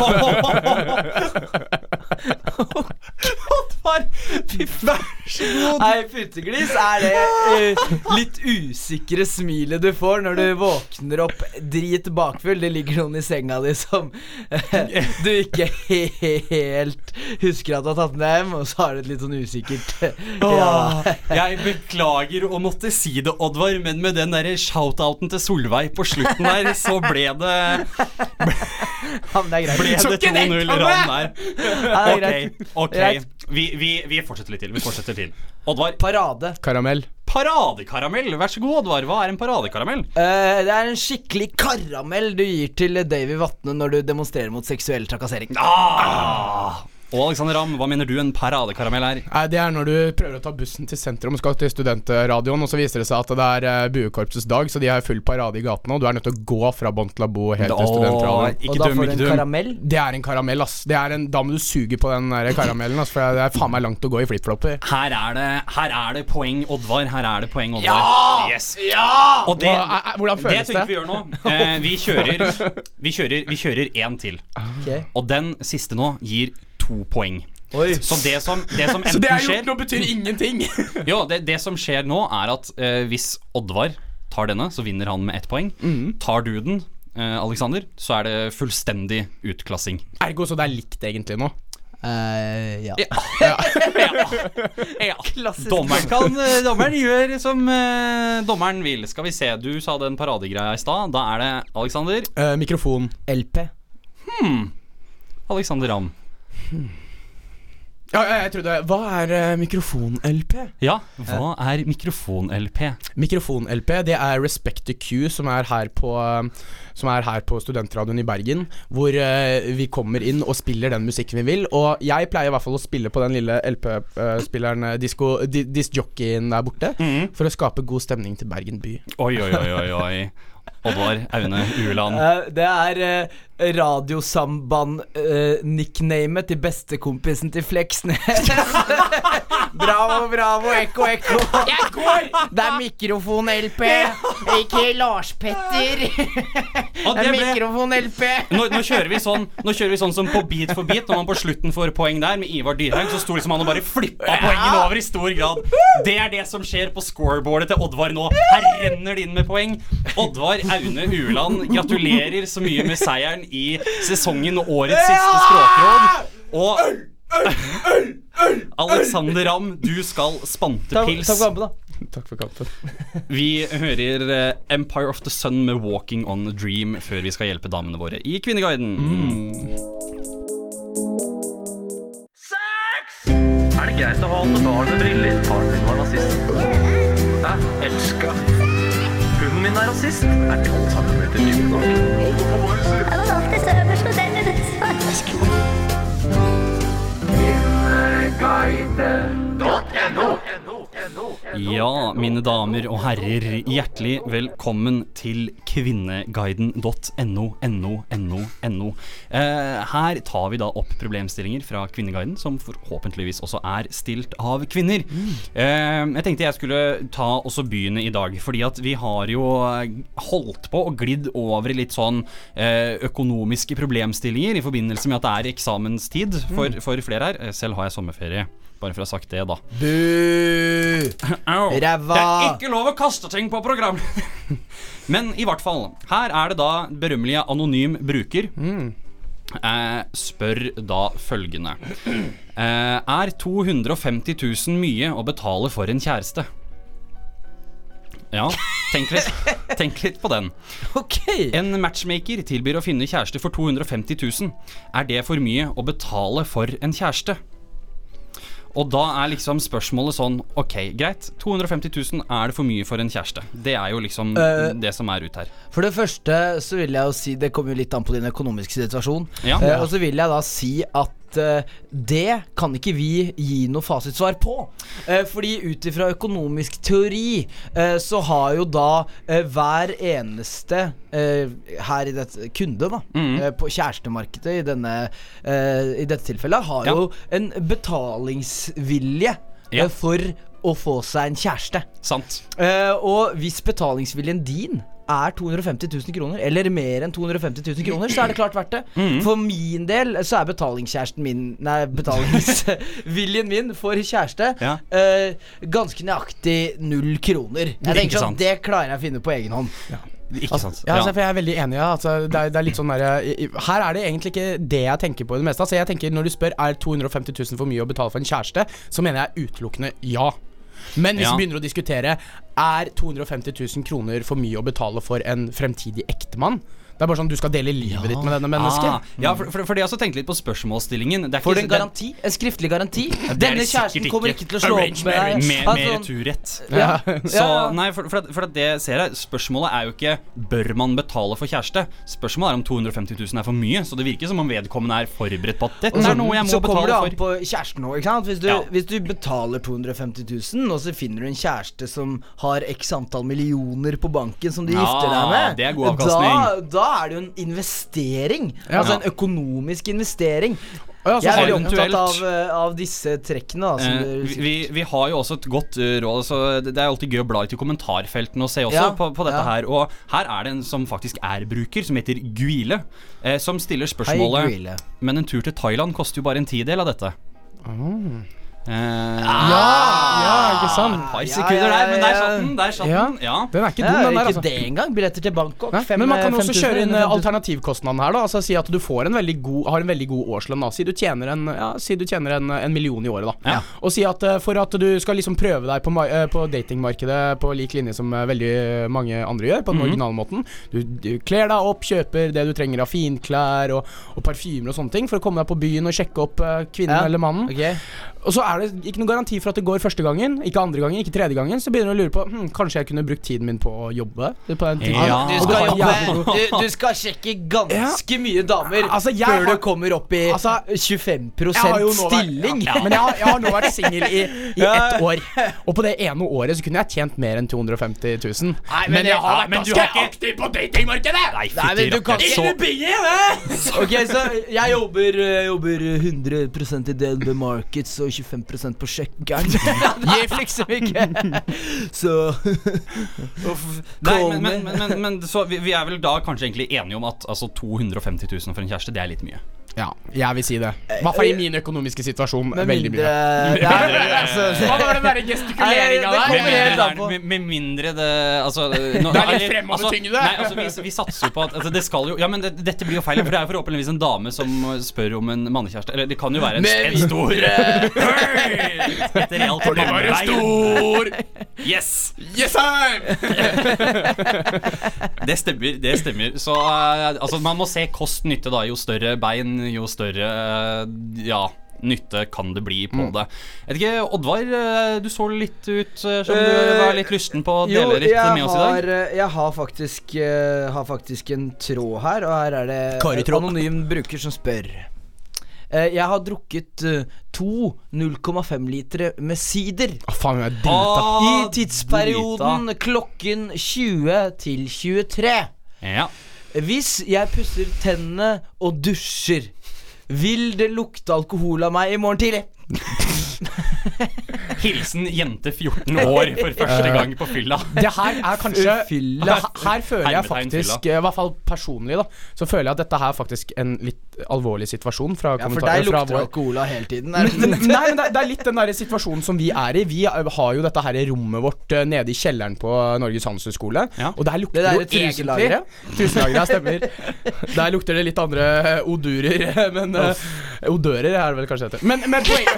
Nei, puteglis er det uh, litt usikre smilet du får når du våkner opp drit bakfull. Det ligger noen i senga di som uh, du ikke helt husker at du har tatt med hjem, og så har du et litt sånn usikkert ja. Jeg beklager å måtte si det, Oddvar, men med den der shoutouten til Solveig på slutten der, så ble det ble, ja, det er ble det to null Ram der. Ja, Ok, ok vi, vi, vi fortsetter litt til, vi fortsetter til Oddvar. Parade. Karamell. Paradekaramell, vær så god, Oddvar. Hva er en paradekaramell? Uh, det er en skikkelig karamell du gir til Davy Vatne når du demonstrerer mot seksuell trakassering. Ah! Og Alexander Ram, hva mener du en paradekaramell er? Nei, det er når du prøver å ta bussen til sentrum og skal til studentradioen, og så viser det seg at det er uh, buekorpsets dag, så de har full parade i gatene, og du er nødt til å gå fra Bontlabo helt til studentradioen. Og da får du en karamell? Det er en karamell, ass. Det er en, da må du suge på den der karamellen, ass, for det er faen meg langt å gå i flipflopper. Her er det, her er det poeng, Oddvar. Her er det poeng, Oddvar. Ja! Yes. Ja! Og det, Hva, er, hvordan føles det? Det tenker vi gjør nå. Eh, vi kjører Vi kjører, vi kjører en til. Okay. Og den siste nå gir to poeng. Oi. Så det som, det som enten Så det er skjer gjort nå betyr ingenting. Jo, det, det som skjer nå er at eh, hvis Oddvar tar denne, så vinner han med ett poeng. mm. Tar du den, eh, Alexander, så er det fullstendig utklassing. Ergo så det er likt egentlig nå. Uh, ja. Ja. Ja. Ja. Dommeren, kan, dommeren gjør som uh, dommeren vil. Skal vi se, du sa den paradegreia i stad. Da er det Alexander. uh, Mikrofon. L P. Hmm. Alexander Ram. Hmm. Ja, jeg trodde, hva er uh, mikrofon-L P? Ja, hva er mikrofon-L P? Mikrofon-L P, det er Respect the Q, som er her på uh, Som er her på studentradioen i Bergen, hvor uh, vi kommer inn og spiller den musikken vi vil. Og jeg pleier i hvert fall å spille på den lille L P-spilleren uh, disco, di, disc-jockeyen der borte, mm. for å skape god stemning til Bergen by. Oi, oi, oi, oi, oi. Oddvar Aune Ueland. uh, Det er uh, radiosamband-nicknamet uh, til bestekompisen til Fleksnes. Bravo, bravo, ekko, ekko. Jeg går! Det er mikrofon-L P, ikke Lars Petter. Det er mikrofon-L P. nå, nå, kjører vi sånn, nå kjører vi sånn som på Beat for Beat. Når man på slutten får poeng der med Ivar Dyrheim, så sto liksom han og bare flippa poengene over i stor grad. Det er det som skjer på scoreboardet til Oddvar nå. Her renner det inn med poeng. Oddvar Aune Ueland, gratulerer så mye med seieren i sesongen og årets siste språkråd. Og Alexander Ram, du skal spante pils. Takk for kampen, da. Takk for kampen. Vi hører uh, Empire of the Sun med Walking on a Dream før vi skal hjelpe damene våre i Kvinneguiden. mm. Sex! Er det greit å ha alle barn med briller? Faren min var nazist. Jeg elsker. Hunden min er rasist. Er tolv centimeter dyp nok? Jeg var alltid øverst på den dessverre. Kvinneguiden dot no. Ja, mine damer og herrer, hjertelig velkommen til kvinneguiden dot no, no, no, no. Eh, her tar vi da opp problemstillinger fra Kvinneguiden, som forhåpentligvis også er stilt av kvinner. Mm. Eh, jeg tenkte jeg skulle ta også begynne i dag, fordi at vi har jo holdt på og glidd over i litt sånn eh, økonomiske problemstillinger i forbindelse med at det er eksamenstid for, mm. for flere her. Selv har jeg sommerferie. Bare for å ha sagt det, da. Buh! Ræva! Det er ikke lov å kaste ting på program. Men i hvert fall, her er det da berømmelige anonym bruker. Mm. eh, Spør da følgende. eh, Er to hundre og femti tusen mye å betale for en kjæreste? Ja, tenk litt, tenk litt på den. Okay. En matchmaker tilbyr å finne kjæreste for to hundre og femti tusen. Er det for mye å betale for en kjæreste? Og da er liksom spørsmålet sånn, ok, greit, to hundre og femti tusen er det for mye for en kjæreste. Det er jo liksom uh, det som er ut her. For det første så vil jeg jo si, det kommer jo litt an på din økonomiske situasjon. Ja. Uh, og så vil jeg da si at Uh, det kan ikke vi gi noe fasitsvar på, uh, fordi ut ifra økonomisk teori uh, så har jo da uh, hver eneste uh, her i dette kunde da mm. uh, på kjærestemarkedet i, denne, uh, i dette tilfellet har ja. jo en betalingsvilje ja. uh, for å få seg en kjæreste. Sant. uh, Og hvis betalingsviljen din er to hundre og femti tusen kroner, eller mer enn to hundre og femti tusen kroner, så er det klart verdt det. Mm. For min del så er betalingskjæresten min, nei, betalingsviljen min for kjæreste ja. uh, ganske nøyaktig null kroner. Jeg tenker sånn, det klarer jeg å finne på egen hånd. Ja. Ikke sant. Altså, ja, altså, for jeg er veldig enig, ja. altså, det, er, det er litt sånn der, her er det egentlig ikke det jeg tenker på i det meste. Altså, jeg tenker, når du spør, er to hundre og femti tusen for mye å betale for en kjæreste, så mener jeg utelukkende ja. Men hvis ja. vi begynner å diskutere, er to hundre og femti tusen kroner for mye å betale for en fremtidig ektemann? Det er bare sånn, du skal dele livet ja. ditt med denne mennesket. Ah, ja, for, for, for jeg har også tenkt litt på spørsmålsstillingen. Får du en garanti? En skriftlig garanti? Denne kjæresten kommer ikke til å slå opp med deg. Med, med returrett. Ja. Så, nei, for, for, at, for at det ser jeg, spørsmålet er jo ikke, bør man betale for kjæreste? Spørsmålet er om to hundre og femti tusen er for mye, så det virker som om vedkommende er forberedt på at dette er noe jeg må betale for. Så kommer du an på kjæresten nå, ikke sant? Hvis du, ja. hvis du betaler to hundre og femti tusen, og så finner du en kjæreste som har x antall millioner på banken som de ja, gifter deg med, det er god avkastning. Da, da er det jo en investering, ja. altså en økonomisk investering. Ja, jeg er veldig opptatt av, av disse trekkene da, eh, vi, vi har jo også et godt uh, råd, så det er alltid gøy å bla ut i kommentarfeltene og se også ja, på, på dette ja. her. Og her er det en som faktisk er bruker, som heter Guile, eh, som stiller spørsmålet. Hei, men en tur til Thailand koster jo bare en tidel av dette. Oh. Uh, ah, ja, ja, ikke sant. Et par sekunder der, men der satt den, der satt den ja. Den er ikke dum, den der, altså. Ikke det engang, billetter til Bangkok fem, men man kan også kjøre inn alternativkostnaden her da. Altså si at du får en veldig god, har en veldig god årslønn da. Si du tjener en, ja, si du tjener en, en million i året da ja. Og si at uh, for at du skal liksom prøve deg på, uh, på datingmarkedet på lik linje som uh, veldig mange andre gjør, på den mm-hmm. originale måten. Du, du kler deg opp, kjøper det du trenger av finklær og, og parfymer og sånne ting for å komme deg på byen og sjekke opp uh, kvinnen ja. eller mannen okay. Og så er det ikke noen garanti for at det går første gangen, ikke andre gangen, ikke tredje gangen. Så begynner du å lure på, hm, kanskje jeg kunne brukt tiden min på å jobbe på den tiden. Ja. Du, skal jobbe, du, du skal sjekke ganske ja. mye damer altså, før har, du kommer opp i altså, tjuefem prosent stilling vært, ja. Men jeg har, jeg har nå vært single i, i ett år. Og på det ene året så kunne jeg tjent mer enn to hundre og femti tusen. Nei, men, men jeg har vært ganske ikke... aktiv på datingmarkedet. Nei, Nei men du kan ikke så... Ok, så jeg jobber, jobber hundre prosent i D N B Markets og tjuefem prosent på sjekkeren. Gir liksom ikke. Så Nei, men, men, men, men, men så vi, vi er vel da kanskje egentlig enige om at altså, to hundre og femti tusen for en kjæreste, det er litt mye. Ja, jeg vil si det. I hvert fall i min økonomiske situasjon med veldig mindre, mye. Ja, altså, hva var den der gestikuleringen der? Med, med, med, med mindre det altså, no, det er litt fremovertyngende. Altså, nei, altså, vi, vi satser jo på at altså, det skal jo Ja, men det, dette blir jo feil, for det er jo forhåpentligvis en dame som spør om en mannekjæreste. Eller det kan jo være en, en stor Etter realt for det var en stor Yes! Yes, I'm! Det stemmer, det stemmer. Så uh, altså, man må se kost-nytte da. Jo større bein, jo større ja, nytte kan det bli på mm. det. Jeg vet ikke, Oddvar, du så litt ut som du var litt lysten på å dele litt med oss i dag. Jo, jeg har faktisk, uh, har faktisk en tråd her, og her er det en anonym bruker som spør. Uh, jeg har drukket uh, to null komma fem liter med sider oh, faen, jeg drita. I tidsperioden drita. Klokken tjue til tjuetre. Ja. Hvis jeg pusser tennene og dusjer, vil det lukte alkohol av meg i morgen tidlig? Hilsen jente fjorten år for første gang på fylla. Det her er kanskje det, Her føler jeg faktisk, i hvert fall personlig da, så føler jeg at dette her er faktisk en litt alvorlig situasjon fra ja, for deg lukter alkohol av hele tiden. Men, men, nei, men det, det er litt den der situasjonen som vi er i. Vi har jo dette her rommet vårt nede i kjelleren på Norges Handelshøyskole, ja. Og der lukter det jo egentlig Truselagret, stemmer. Der lukter det litt andre odurer, men uh, odører er det vel kanskje etter. Men, men poenget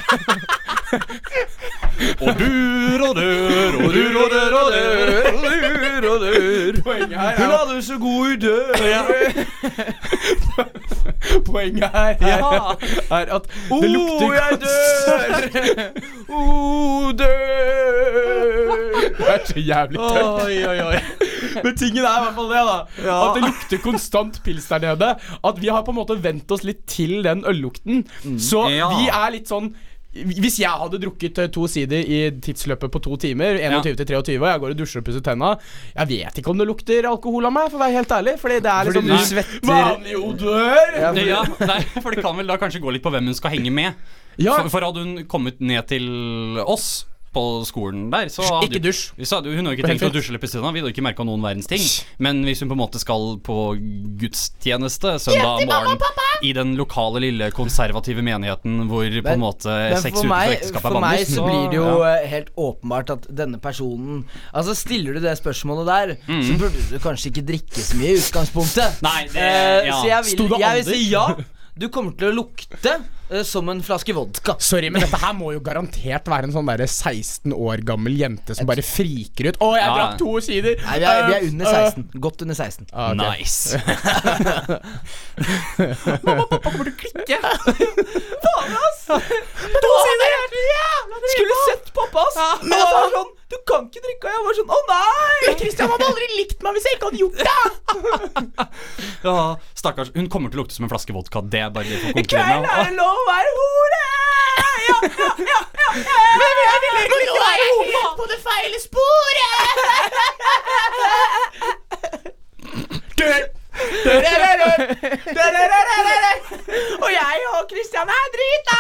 Odur, odur, odur, odur, odur, odur, odur. Poenget her Hun hadde så god odør. Poenget her er, er at det lukter oh, jeg dør! Oh, dør! Det er så jævlig tørt. Oi, oi, oi. Men tingen er i hvert fall det da, ja. At det lukter konstant pils der nede. At vi har på en måte vent oss litt til den øllukten. Mm. Så ja. Vi er litt sånn. Hvis jeg hadde drukket to sider i tidsløpet på to timer tjueen til tjuetre, og jeg går og dusjer og pusser tenna, jeg vet ikke om det lukter alkohol av meg, for å være helt ærlig. Fordi det er liksom du svetter vanlig odør. Ja, ja, nei, for det kan vel da kanskje gå litt på hvem hun skal henge med. Ja. For, for hadde hun kommet ned til oss på skolen der, så hadde, ikke dusj. Så hadde, hun har ikke tenkt å dusje eller pusse tenna. Vi hadde ikke merket noen verdens ting. Men hvis hun på en måte skal på gudstjeneste søndag morgen i den lokale lille konservative menigheten hvor men, på en måte sex utenfor ekteskap er vanlig. For meg så blir det jo ja. Helt åpenbart at denne personen, altså stiller du det spørsmålet der, mm. så burde du kanskje ikke drikke så mye i utgangspunktet. Nei, det, ja. Så jeg vil, jeg vil si ja. Du kommer til å lukte uh, som en flaske vodka. Sorry, men dette her må jo garantert være en sånn der seksten år gammel jente som bare friker ut. Å, jeg ja. Drakk to sider. Nei, vi er, vi er under seksten. Godt under seksten. Ah, okay. Nice. Mamma, pappa, kommer du klikke? Faen, ass. To sider. Skulle sett pappa, ass. Men jeg var sånn, du kan ikke drikke. Og jeg var sånn, å nei. Kristian hadde aldri likt meg hvis jeg ikke hadde gjort det. Ja, stakkars. Hun kommer til å lukte som en flaske vodka. Det er bare det for å konkludere. I kveld er det lov å være hore. Ja, ja, ja, ja, ja. Men jeg vil ikke lov å være hore på det feile sporet. Dør. Dør, dør, dør. Dør, dør, dør, dør. Og jeg og Kristian er drita.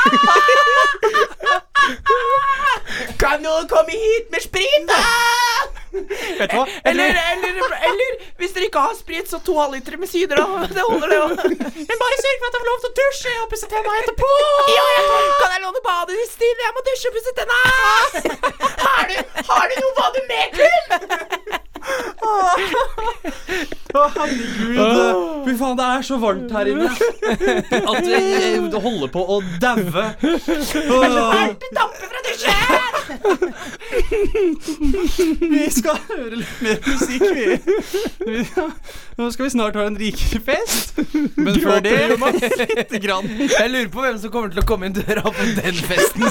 Kan noen komme hit med sprit da? Vet du hva? Eller, eller, eller hvis dere ikke har sprit, så to halvlitere med syder da. Det holder det jo. Men bare sørg for at jeg får lov til å dusje og pusse tenna etterpå. Ja, ja. Kan jeg låne badestid? Jeg må dusje og pusse tenna. Har du, har du noe vademekum? Å, herregud. Fy faen, det er så varmt her inne at jeg, jeg holder på å daue. Det er så varmt, det damper fra dusjen. Vi skal høre litt mer musikk, vi. vi Nå skal vi snart ha en rikere fest. Men før det litt grann. Jeg lurer på hvem som kommer til å komme inn døra på den festen.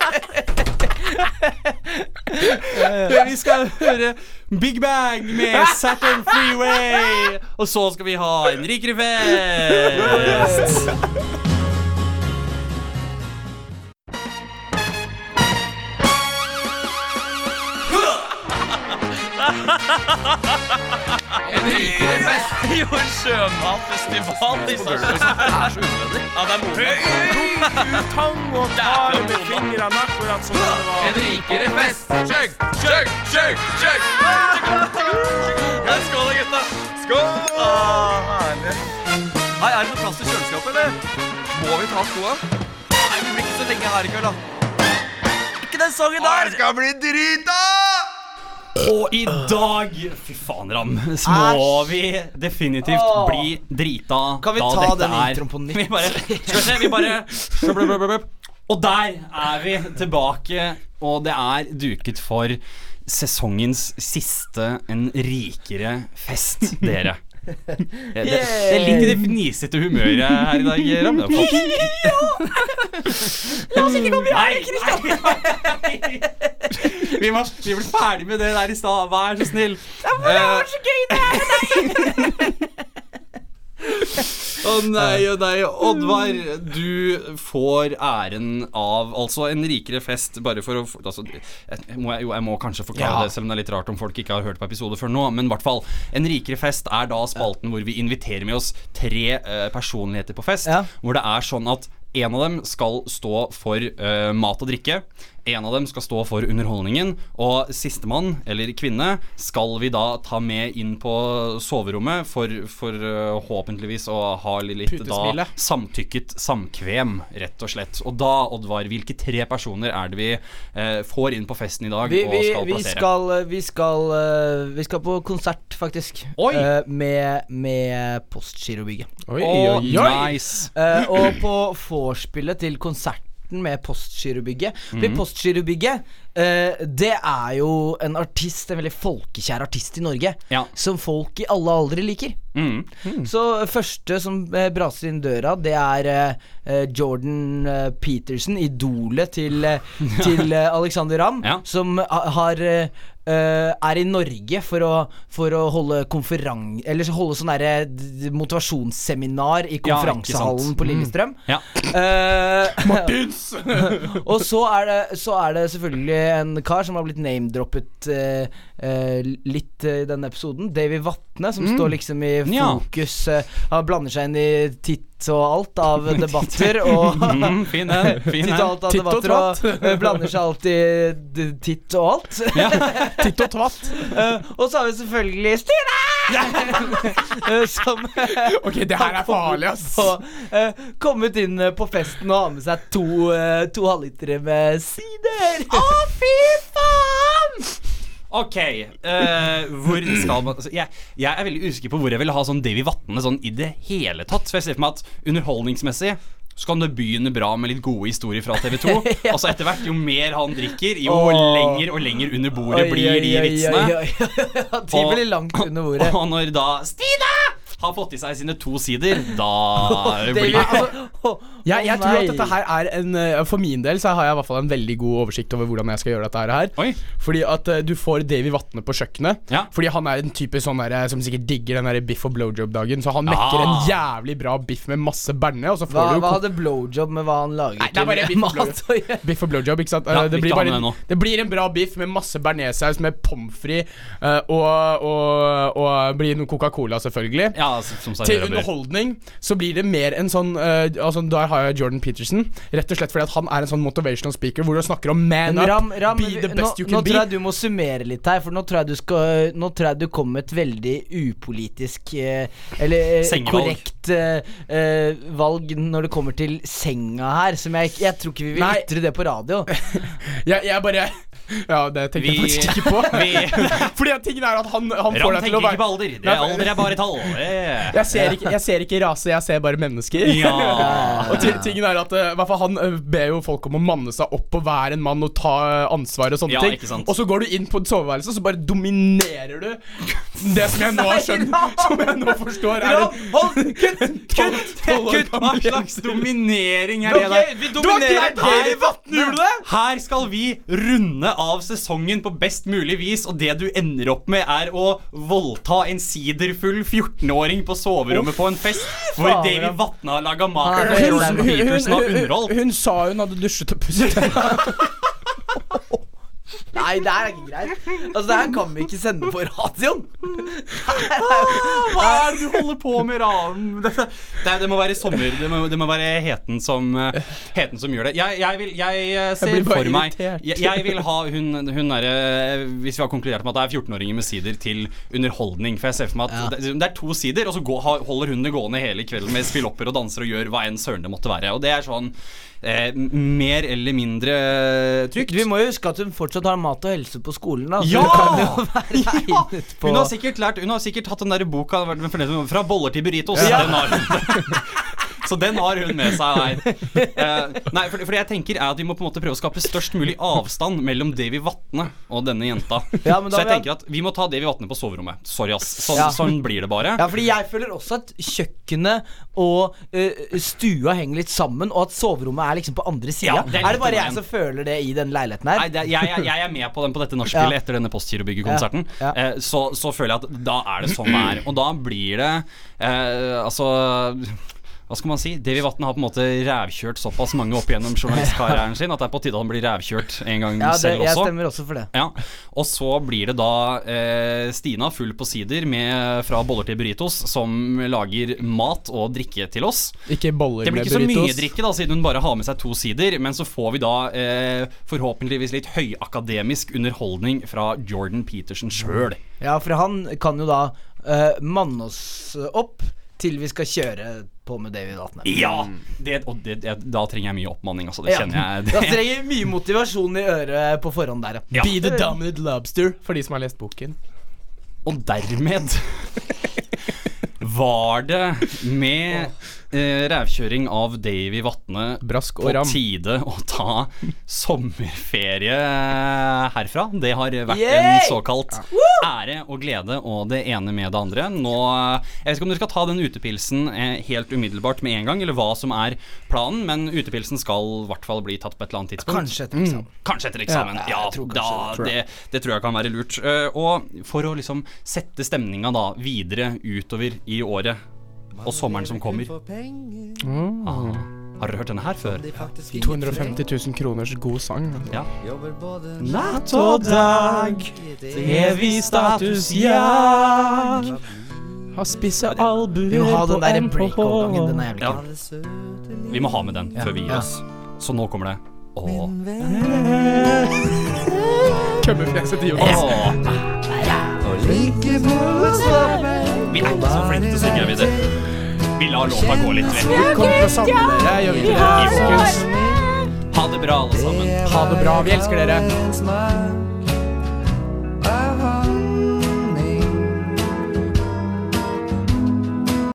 Vi skal høre Big Bang med Saturn Freeway. Og så skal vi ha en rikere fest. En rikere fest. Jo, en sjømatfestival i Sarpsborg. Det er så unødvendig. Ja, det er moro. Tang og tar med fingrene akkurat som det var. En rikere fest. Chug, chug, chug, chug. Skål da, gutta. Skål. Ah, herlig. Hei, er det noe plass til kjøleskapet, eller? Må vi ta skoa? Nei, vi blir ikke så lenge her i kveld, da. Ikke den sangen der. Det skal bli drita. Og i dag, fy faen Ram, så må vi definitivt oh. bli drita. Kan vi da ta dette den er introen på nytt? Vi bare, skal vi se, vi bare Og der er vi tilbake. Og det er duket for sesongens siste En rikere fest, dere. Det, det, det er litt i det fnisete humøret her i dag, Ram. La oss ikke gå med Kristian. Vi må vi blir ferdig med det der i stad. Vær så snill. Det var så gøy det her med deg. Å oh, nei, å oh, nei, Oddvar, du får æren av altså en rikere fest. Bare for å altså, jeg, må, jeg, jeg må kanskje forklare ja. Det, selv om det er litt rart om folk ikke har hørt på episode før nå. Men i hvert fall, en rikere fest er da spalten hvor vi inviterer med oss tre uh, personligheter på fest, ja. Hvor det er sånn at en av dem skal stå for uh, mat og drikke. En av dem skal stå for underholdningen. Og sistemann, eller kvinne, skal vi da ta med inn på soverommet for, for uh, håpentligvis å ha litt da samtykket samkvem, rett og slett. Og da, Oddvar, hvilke tre personer er det vi uh, får inn på festen i dag vi, og vi, skal vi plassere? Skal, vi, skal, uh, vi skal på konsert, faktisk. Oi! Uh, med, med Postgirobygget. Oi, oi, oi. Nice. Uh, og på vorspielet til konserten starten med Postgirobygget. Fordi Mhm. Postgirobygget, uh, det er jo en artist, en veldig folkekjær artist i Norge, Ja. som folk i alle aldre liker. Mm. Så første som uh, braser inn døra, det er uh, Jordan uh, Peterson, idolet til, uh, til uh, Alexander Ramm, Ja. som uh, har uh, Uh, er i Norge for å, for å holde konferan... Eller holde sånn derre d- motivasjonsseminar i Ja, konferansehallen ikke sant. på Lillestrøm. Mm. Ja. Uh, Martins! og så er, det, så er det selvfølgelig en kar som har blitt name-droppet uh, uh, litt uh, i denne episoden. David Vatne, som Mm. står liksom i Ja. fokus. Uh, han blander seg inn i titt og alt av debatter og Mm, fin den, fin titt og den. alt av Titt og debatter og, uh, blander seg alltid d- titt og alt. Ja. Titt og tvatt. Uh, og så har vi selvfølgelig Stina! uh, som uh, Ok, det her er farlig, ass. Og, uh, kommet inn uh, på festen og har med seg to, uh, to halvlitere med sider. Å, fy faen! Ok, eh, hvor skal man altså, jeg, jeg er veldig usikker på hvor jeg vil ha sånn Davy Vatne sånn i det hele tatt. For jeg ser for meg at underholdningsmessig så kan det begynne bra med litt gode historier fra T V to. Ja. Og så etter hvert, jo mer han drikker, jo Åh. lenger og lenger under bordet Oi, blir oi, de oi, vitsene. oi, oi. Ja, de blir langt under bordet. Og når da Stina har fått i seg sine to sider, da Det blir blir- det altså, å, Jeg, jeg å tror nei. at dette her er en uh, For min del så har jeg i hvert fall en veldig god oversikt over hvordan jeg skal gjøre dette her. Oi. Fordi at uh, du får Davy Vatne på kjøkkenet. Ja. Fordi han er en type sånn der, som sikkert digger den der biff og blowjob-dagen. Så han mekker Ah. en jævlig bra biff med masse berne. Og så får Hva, du hva ko- hadde blowjob med hva han lager Nei, det er bare biff og mat å gjøre? Biff og blowjob, ikke sant? Ja, Uh, det, vi blir tar bare med en, det nå. det blir en bra biff med masse bearnéssaus med pommes frites uh, og, og, og blir noe Coca-Cola, selvfølgelig. Ja, som Til serverer bør. underholdning så blir det mer en sånn uh, altså, Der har jeg Jordan Peterson. Rett og slett fordi at han er en sånn motivational speaker hvor du snakker om man Men up, Ram, Ram, be the nå, best you nå can be. tror jeg du må summere litt her, for nå tror jeg du skal Nå tror jeg du kom med et veldig upolitisk eh, Eller eh, Sengevalg. korrekt eh, eh, valg når det kommer til senga her, som jeg, jeg tror ikke vi vil Nei. ytre det på radio. jeg, jeg bare Ja, det tenkte jeg Vi- faktisk ikke på. vi- Fordi at tingen er at han, han får Ram deg til å tenker ikke være på alder. Det er alder er bare tall. Eh. jeg ser, ikke, jeg ser ikke rase, jeg ser bare mennesker. Ja. Og ti- tingen er at uh, hvert fall han uh, ber jo folk om å manne seg opp og være en mann og ta uh, ansvar og sånne Ja, ting. ikke sant. Og så går du inn på et soveværelse, og så bare dominerer du det som jeg nå har skjønt, som jeg nå forstår er Ram, hold, kutt, kutt, Kutt! Hva slags dominering er det Ok, der? vi Du har dominerer greit Davy Vatne, gjorde du det? Her skal vi runde av sesongen på best mulig vis, og det du ender opp med er å voldta en siderfull fjortenåring på soverommet på en fest hvor faen, Davy Ram. Vatne har laga mat. Ah, og det er Jordan sant. Peterson har hun, underholdt. hun sa hun hadde dusjet og pusset tenna. Nei, det er ikke greit. Altså, det her kan vi ikke sende på radioen. Hva er det du holder på med, Ram? Det, det, det må være sommer. Det må, det må være heten som, eh, heten som gjør det. Jeg, jeg, vil, jeg eh, ser blir bare for meg irritert. jeg, jeg vil ha hun, hun derre eh, hvis vi har konkludert med at det er fjortenåringer med sider til underholdning. For jeg ser for meg at det, det er to sider, og så går, ha- holder hun det gående hele kvelden med spillopper og danser og gjør hva enn søren det måtte være. Og det er sånn eh, mer eller mindre trygt. Vi må jo huske at hun fortsatt har mat og helse på skolen, da. Så Ja! det kan jo være Ja! egnet på Hun har sikkert lært Hun har sikkert hatt den der boka Fra boller til burritos. Ja. Den har hun. Så den har hun med seg her. Eh, nei, for, for det jeg tenker er at vi må på en måte prøve å skape størst mulig avstand mellom Davy Vatne og denne jenta. Ja, men da Så jeg vil jeg- tenker at vi må ta Davy Vatne på soverommet. Sorry, ass. Sånn, Ja. sånn blir det bare. Ja, fordi jeg føler også at kjøkkenet og eh, stua henger litt sammen, og at soverommet er liksom på andre sida. Ja, det er er, det bare litt jeg den som føler det i den leiligheten her? Nei, det, er- jeg, jeg, jeg er med på den på dette nachspielet Ja. etter denne Postgirobygget-konserten. Ja, ja. Eh, så, så føler jeg at da er det sånn det er. Og da blir det eh, Altså hva skal man si? Davy Vatne har på en måte rævkjørt såpass mange opp gjennom journalistkarrieren sin at det er på tide at han blir rævkjørt en gang Ja, det, selv jeg også. stemmer også for det. Ja, og så blir det da eh, Stina full på sider med, fra boller til burritos, som lager mat og drikke til oss. Ikke boller Det blir med ikke så burritos. mye drikke da, siden hun bare har med seg to sider. Men så får vi da eh, forhåpentligvis litt høyakademisk underholdning fra Jordan Peterson sjøl. Ja, for han kan jo da eh, manne oss opp til vi skal kjøre på med Davy Vatne. Ja! Det, og det, det, da trenger jeg mye oppmanning, altså. Det Ja. kjenner jeg. Da Det. trenger jeg mye motivasjon i øret på forhånd der. Ja. Be the dominant lobster, for de som har lest boken. Og dermed var det med eh, rævkjøring av Davy Vatne Brask og på ram. tide å ta sommerferie herfra. Det har vært Yay! en såkalt ære og glede og det ene med det andre. Nå, jeg vet ikke om dere skal ta den utepilsen eh, helt umiddelbart med en gang, eller hva som er planen, men utepilsen skal i hvert fall bli tatt på et eller annet tidspunkt. Kanskje etter eksamen. Mm. Kanskje etter eksamen, ja, ja tror da, tror det, det tror jeg kan være lurt. Uh, og for å liksom sette stemninga da videre utover i året og sommeren som kommer. Mm. Ah, har dere hørt denne her før? to hundre og femti tusen kroners god sang. Ja. Natt og dag, evig statusjag. Har spisse albuer Vi må ha den på der N P H. break-overgangen, den er jævlig Ja. kul. Vi må ha med den Ja. før vi gir Ja. oss. Så nå kommer det. Åh. Kømmefjeset til Jonas. Åh. Vi er ikke så flinke til å synge, videre. Vi lar låta gå litt vekk. Vi kommer til å savne dere, gjør vi ikke det? Ha det bra, alle sammen. Ha det bra, vi elsker dere.